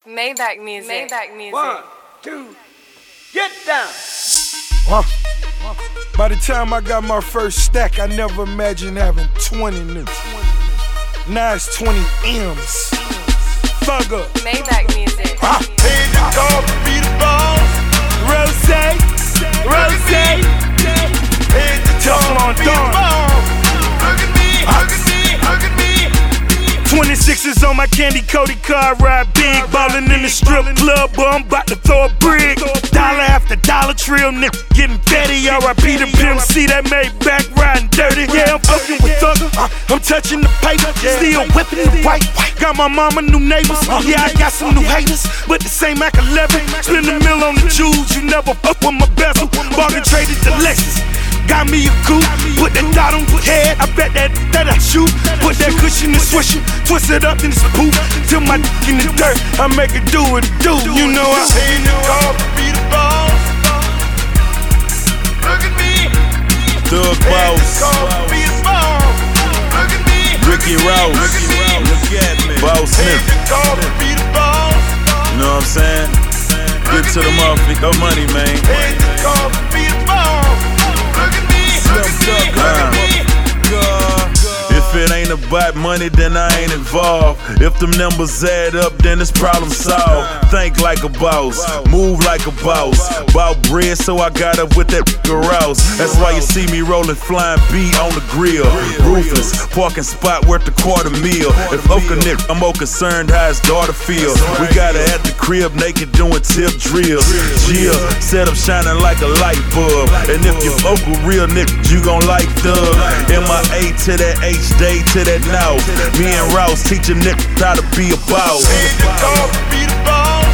Maybach music. Maybach music. 1, 2, get down. By the time I got my first stack, I never imagined having 20 niggas. Now it's 20 M's. Thug up. Maybach music. Head to call, be the boss. Rose, Head to call, be the boss. Look at me, look at me, look at me. 26s on my candy coated car, ride big. Ballin' in the strip club, boy, I'm about to throw a brick. Dollar after dollar, trill nigga getting petty. R.I.P. the Pimp C that made back riding dirty. Yeah, I'm fucking with Thugger, I'm touching the paper, still whipping the white. Got my mama new neighbors, yeah, I got some new haters, but the same Mac 11. Spend a mill on the jewels, you never fuck with my bezel. Bargain traded to Lexus. Got me a coupe, put that dot on the head. I bet that I shoot. Put that cushion and swish it, twist it up in this poop. Till my dick in the dirt, I make it do what it do. You know I Head to call, be the boss. Look at me. Thug Head to Boss, call, be the boss. Look at me. Ricky Rouse, Look at me. look at me. Boss Head nigga, to call, be the boss. you know what I'm saying? Get to the motherfucking money, man. Head to call, be the boss. Look at me. Look at me. Look at me. If it ain't about money, then I ain't involved. If them numbers add up, then it's problem solved. Think like a boss, move like a boss. Bout bread, so I got up with that rouse. That's why you see me rolling flying B on the grill. Ruthless, parking spot worth $250,000. If Oka Nick, I'm more concerned how his daughter feel. We got her at the crib naked doing tip drills. Jill, set up shining like a light bulb. And if you fuck with real niggas, you gon' like Thug. M-I-A to that H-Day to that now. Me and Rouse teach a nigga how to be a boss. Head to call, be the boss.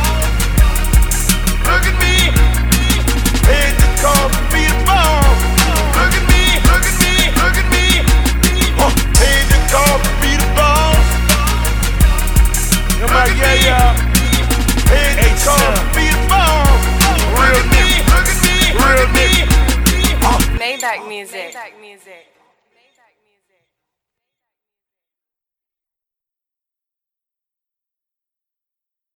Look at me. Head to call, be the boss. Look at me, look at me, look at me. Head to call, be the boss. Look at me. Head to call, be the boss. Look at me, look at me, look at me. Maybach music. Maybach music.